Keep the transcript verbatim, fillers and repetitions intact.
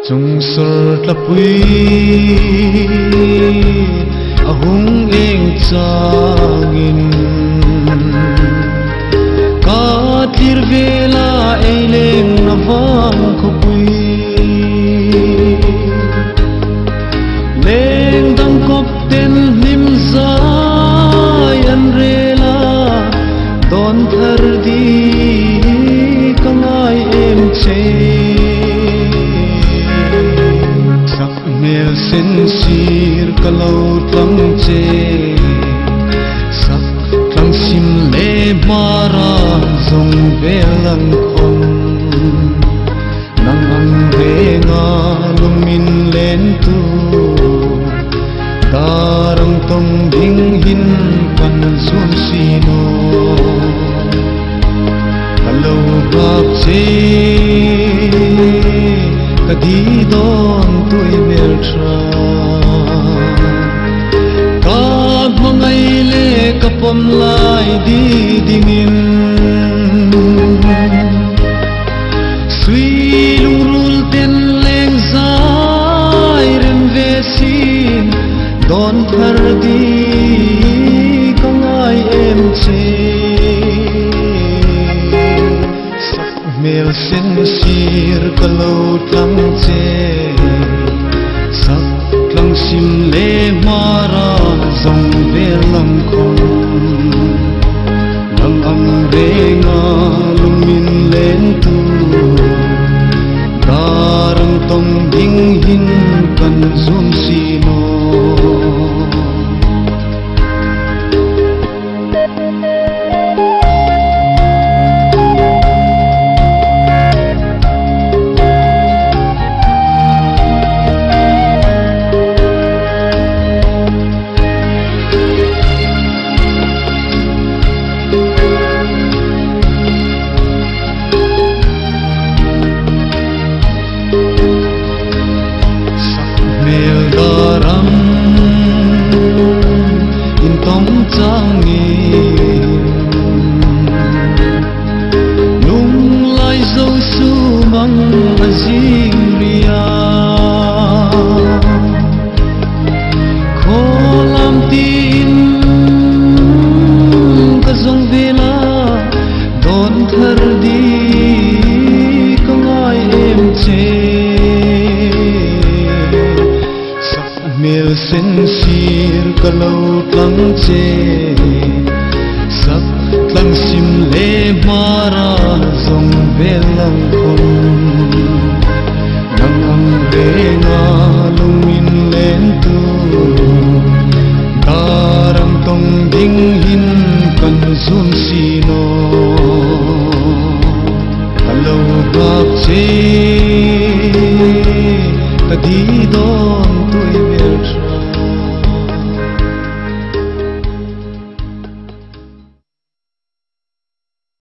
chung sur tlapui ahung eng changin ka tir vela eileng nawang khopui leng dam kop ten nim zai an rela don thar di kangai em che sak mel sen sir kalau tlang che sak tlang sim le mara zong velang khom nang ang venga lumin len tu darang tong ding hin kan sun sino kalau bak che kadi don tui mel tra ka mangai le kapom lai di dingin sui lurul ten leng zai ren vesin don thar di kangai em che sak mel sen sir kalau tlang che sak tlang sim le mara zong velang khom nang ang renga lumin len tu darang tong ding hin kan zum sino lung lai zo su mang azing ria